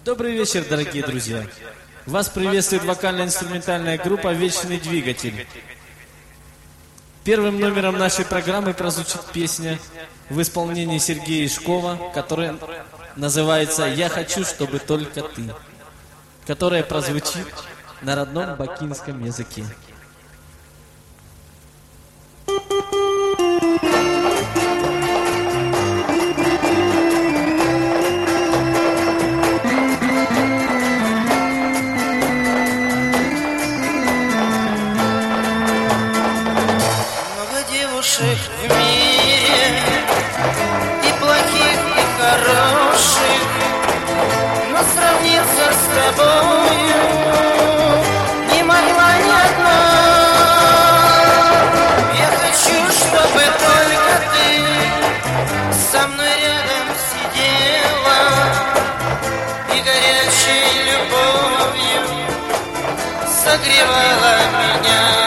Добрый вечер, дорогие друзья! Вас приветствует вокально-инструментальная группа «Вечный двигатель». Первым номером нашей программы прозвучит песня в исполнении Сергея Ишкова, которая называется «Я хочу, чтобы только ты», которая прозвучит на родном бакинском языке. В мире и плохих, и хороших, но сравниться с тобою не могла ни одна. Я хочу, чтобы только ты со мной рядом сидела и горячей любовью согревала меня.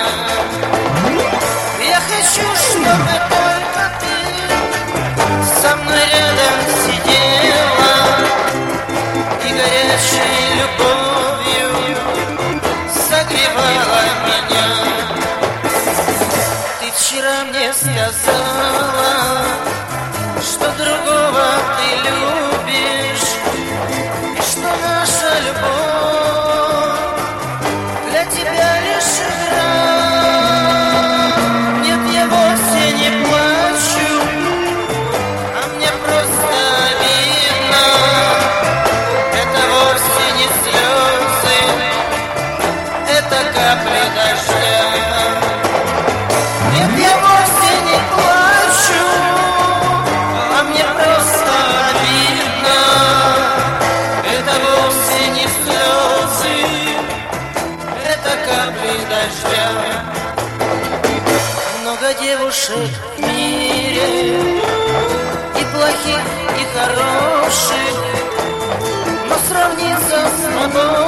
Я хочу, чтобы только ты со мной рядом сидела и горячей любовью согревала меня. Ты вчера мне сказала, что другого ты любишь, и что наша любовь для тебя лишь игра. Вовсе не плачу, а мне просто обидно. Это вовсе не слезы, это капли дождя. Нет, я вовсе не плачу, а мне просто обидно. Это вовсе не слезы, это капли дождя. Много девушек в мире, и плохих, и хороших, но сравниться с тобой